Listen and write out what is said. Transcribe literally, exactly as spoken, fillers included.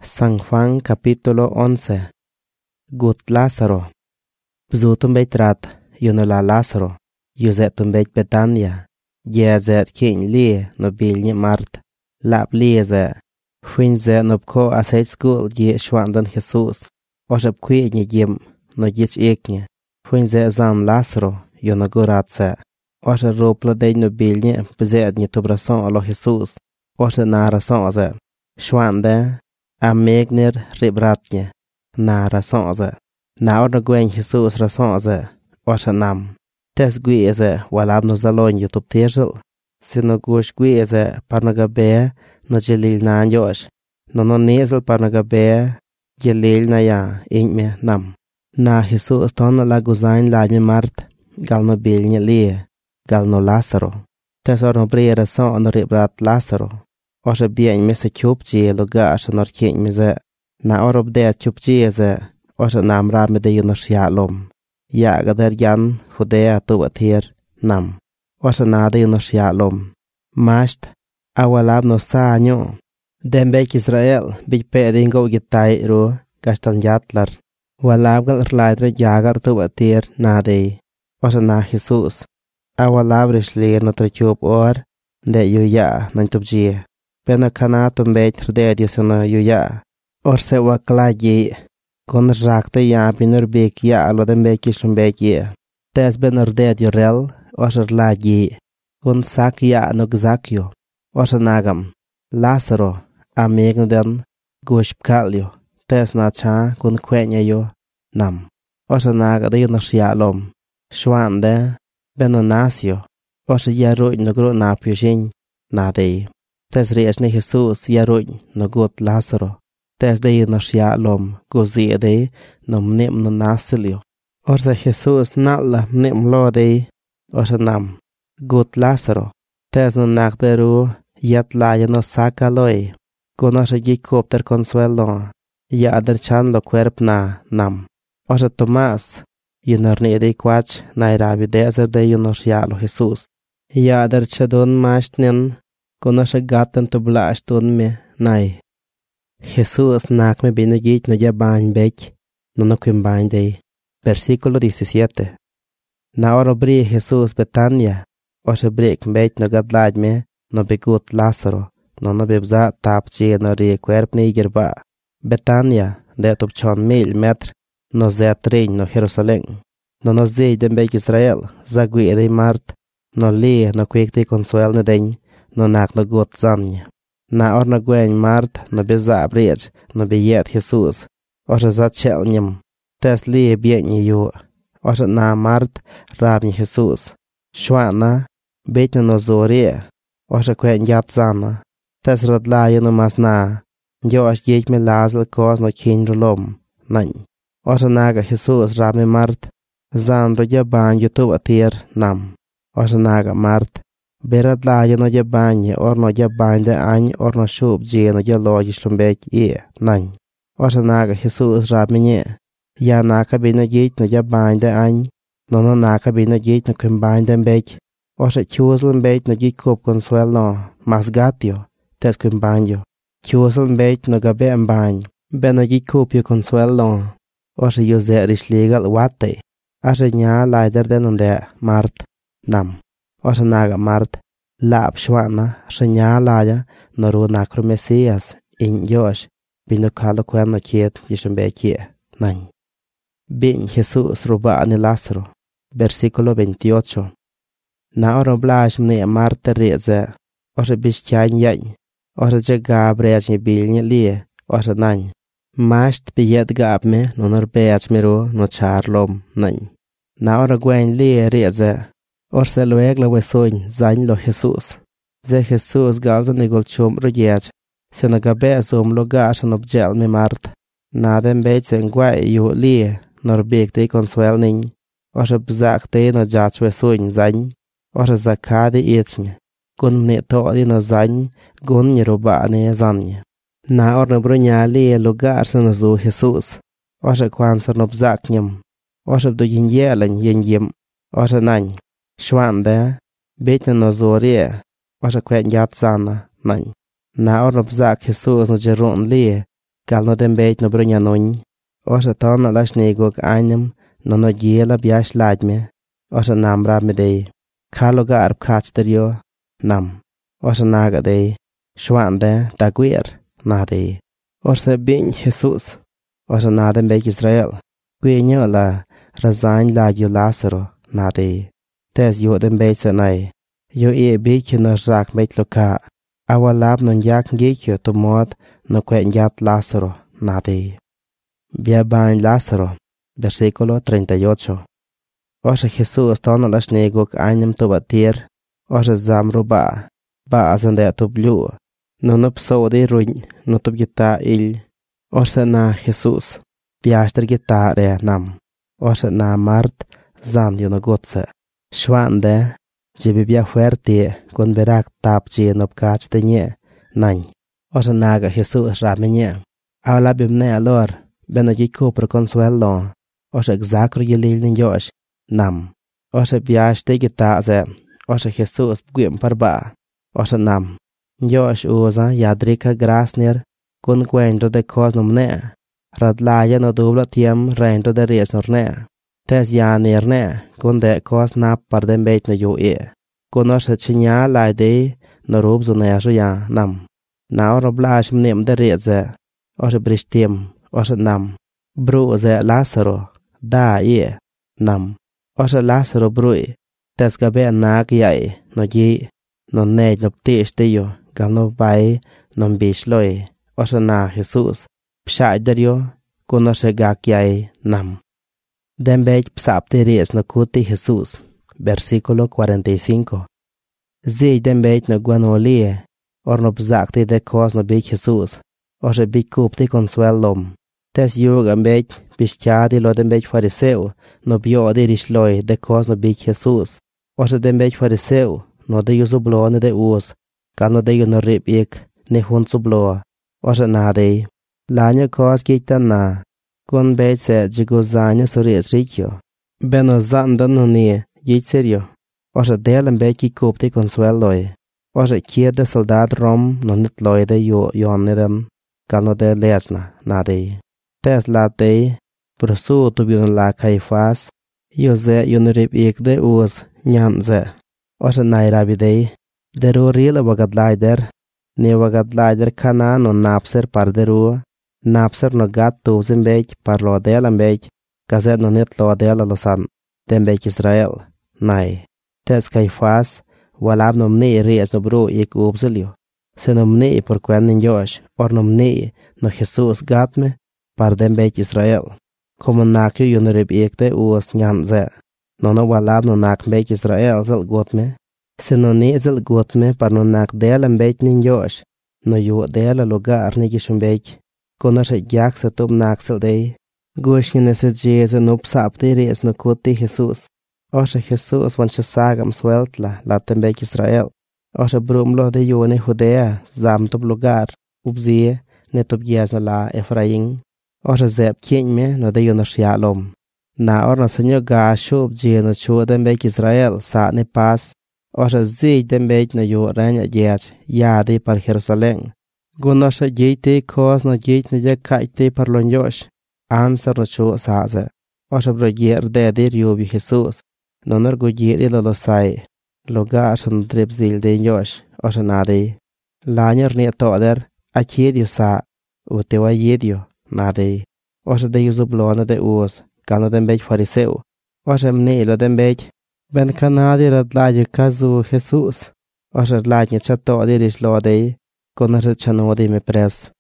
San Juan capítulo once. Gut Lázaro. Bzutum beit rat, yunula Lázaro, yuzet beit Betania, yezet king li no bilni Mart, lap lieze, fuinze nopko aseit skul ye shwandan Jesus, oshap kwi ni yim no yich ekne, fuinze zam Lázaro, yunaguratse, osha ropla de no bilni bzed ni tobrason alo Jesus, osha nara sonze, shwande, Amegner ribratje, na rasonze. Na orna gwen Jesus rasonze, osha nam. Tes guieze, walab no zalon YouTube tezel. Sino gush guieze, parnagabe, no jelil na anjosh. No no nezel parnagabe, jelil na ya, inkme nam. Na Jesus tonna la guzain la me Mart, gal no bilnje lie, gal no Lázaro. Tes orna bre rason no ribrat Lázaro. Osha bien me se chupji lugar asha nor king me ze. Na orob de chupji ze. Osha nam ra me de yunor lom. Ya gader yan hudea tuwa tir nam. Osha na de yunor lom. Masht awalab no sa anyo. Dembek Israel bij pedin go gitai ro gastan yatlar. Walab gal rlaidre jagar tuwa tir na de. Osha na Jesus. Awalab rishlir no trechup or. De yu ya nan tupji. Pena kana tumbeit rdedio sana yuya. Orse wa klaji. Kon rakte ya binur bek ya alo den bekis lumbek ye. Tes ben rdedio rel. Osher laji. Kon sak ya no gzakyo. Osher nagam. Lázaro. Amegn den. Gushp kalyo. Tes na cha kon kwenya yo. Nam. Osher naga de yunor lom. Shwande. Beno nasyo. Osher ya ruj no gru na pyushin. Na de. Tes reis ni Jesus yaruj no gut Lázaro. Tes de no lom gozi de no mnim no nasilio. Orsa Jesus nalla mnim lo de. Orsa nam. Gut Lázaro. Tes no nagderu yat laya no saca loe. Conosce gikopter consuelo. Ya ader chan lo cuerp na nam. Orsa Tomás. Yunor ni de quach na irabi dezer de yunor lo Jesus. Ya ader chadon mashtnin. Conosce gaten to blash tun me, nai. Jesus nak me bine git no ya bain bech, no no quim bain de. Versículo diecisiete. Na oro bri Jesus Betania, oshe brek bech no gadlaj me, no begut Lázaro, no no bebza tap chi no rie cuerp nigerba. Betania, de top chon mil metr, no zet rein no Jerusalén. No no zei den bech Israel, zagui de Mart, no lie no kwek de consuel ne den. No nak no gut zanje. Na orna gwen Mart no beza brej no beyet Jesus. Osha zat chel nyem. Tes li bienye yo. Osha na Mart rabni Jesus. Shwana betna no zorie. Osha kwen yat zana. Tes radlaje no mas na. Josh yek me lazel kos no kin rolom. Nany. Osha naga Jesus rabni Mart. Zan ro jaban youtube atir nam. Osha naga Mart. Berad la no ya bañe or no ya bañ de añ or no shub je no ya logis lumbek e nañ. Osha naga Jesus rab menye. Ya naka bino gate no ya bañ de añ. No no naka bino gate no kum bañ de mbek. Osha chusel mbek no gikop consuelo. Mas gatio. Tes kum baño. Chusel mbek no gabe mbañ. Beno gikop yo consuelo. Osha yuze rish legal wate. Asha nya leider den unde Mart. Nam. Osha naga Mart, lap shwana, shanya laya, noru nakro Mesias, in Josh, bino kalo kwen no kiet, yishumbe kie, nañ. Bin Jesus ruba ni Lázaro. Versículo veintiocho. Na oro blash mne Marta reze, osha bishkyan yañ, osha jaga brech ni bilni lie, osha nañ. Masht biyet gab me, nonor beach miro, no charlom, nañ. Na oro gwen lie reze, Orse lueg la wesoñ zañ lo Jesus. Ze Jesus galza nigol chum rojech. Se no gabe zoom lo gashan objel me Mart. Naden bech se ngwai yu lie. Nor big te consuel ning. Orse bzak te no jach wesoñ zañ. Orse zakade itzny. Gun mne to di no zañ. Gun ni roba ne zañ. Na orne brunya lie lo gashan no zo Jesus. Orse kwanser no bzak nyam. Orse do yin yelañ yin yim. Orse nañ. Shwande, betna no zorie, osha kwen yat zana, nañ. Na orno bzak Jesus no jerun lie, gal no den beit no brunya nun, osha ton ala shnegok einem, no no giela biash lajme, osha namra medei, kaloga arp kachteryo, nam, osha naga dei, shwande daguir, na dei, osha bin Jesus, osha na den beit Israel, quinyo la razain lagyo Lazaro, na dei, tes yo den beit sanai, yo e bikyo no rak beit loka, awalab non yak ngikyo to mod no kwen yat Lazaro, na dei. Bia bain Lazaro, versículo treinta y ocho. Osha Jesús tona la shnegok einem to batir, osha zamru ba, ba azande to blu, no no pso de ruin, no to gita il, osha na Jesús, biaster gita re nam, osha na mart, zan yo no gotse, shwande, jibi bia fuerte, con berak tap chi no pkach de nye, nain, osha naga Jesús ramenye, awla bimne alor, beno jiko per consuelo, osha exacro yelil nin yosh, nam, osha biash te gita ze, osha Jesús bguim parba, osha nam, yosh uza yadrika grasner, kun quendro de cos nomne, radlaya no dubla tiem rendo de ries norne, tes ya nerne, kun de cos nap par den beit no yo e, kun osha chinya lai de, no rub zonejo ya, nam, na roblash mnem de rieze, osha brishtim, osha nam, bru ze Lazaro, da e, nam, osha Lazaro brui, tes gabe nag yai, no ji, no nej no ptish teyo, gal no bai, no bish loi, osha na Jesús, pshai deryo, kun osha gak yai, nam. Den beit psap te ries no kuti Jesús, versículo cuarenta y cinco. Zi den beit no guanolie, or no pzak te de cos no bik Jesús, osha bik kup te consuelom. Tes yoga beit pishchadi lo den beit fariseu, no bio de rishloi de cos no bik Jesús, osha den beit fariseu, no de yuzublo ne de us, gal no de yo no rip ik, ne hun sublo, osha na de, lanyo cos gikta na, kun beit se jiguzanya sories rikyo, beno zanda no ne, yit serio, osha delen beit ki kup te consueloi, osha kier de soldad rom no nit loi de yo yon neden, gal no de lechna, na de. Tes la de, prosu tubion la Caifás, yo ze yon rip ik de us, nyan ze, osha nairabi de, deru rila wagadlaider, ne wagadlaider kana no napser par deru, napser no gat tuzin beit par lo delan beit, gazet no nit lo dela losan, den beit Israel, nai. Tes Caifás, walab no mne rees no bro ik upsilio, se no mne por quen yosh, or no mne no Jesús gatme, par den beit Israel, como nakyo yon rib ikte us nyan ze, no no walab no nak beit Israel zel gotme, se no ne zel gotme par no nak delen beit nin yosh, no yo dela lugar ni gishun beit, kono se gyak se tub nak zel dey, goshni nese jeze no psap de res no kote Jesús, osha Jesús wancha sagam sueltla la ten beit Israel, osha brumlo de yone Judea, zam tub lugar, ubzie, ne tub yezno la Efraín, osha zeb kienme no de yono shialom. Na orna senyo ga shub je no chu den beit Israel sa ne pas, osha zi den beit no yo renya yech, ya de par Jerusalén. Gun osha jite kos no jit no je kaite par lon yosh, answer no chu sa ze. Osha bro yer de de yubi Jesús, no nor go jit ilo lo sai, lo ga son drip zil de yosh, osha na de. Lanyer ne toder, a kiedio sa, utewa yedio. Nadei, osha de yuzublona de us, gano den beit fariseu, osha mnelo den beit, ben kanadi radlaje kazu Jesús, osha radlaje chato de rislo dei, con osha chano de me pres.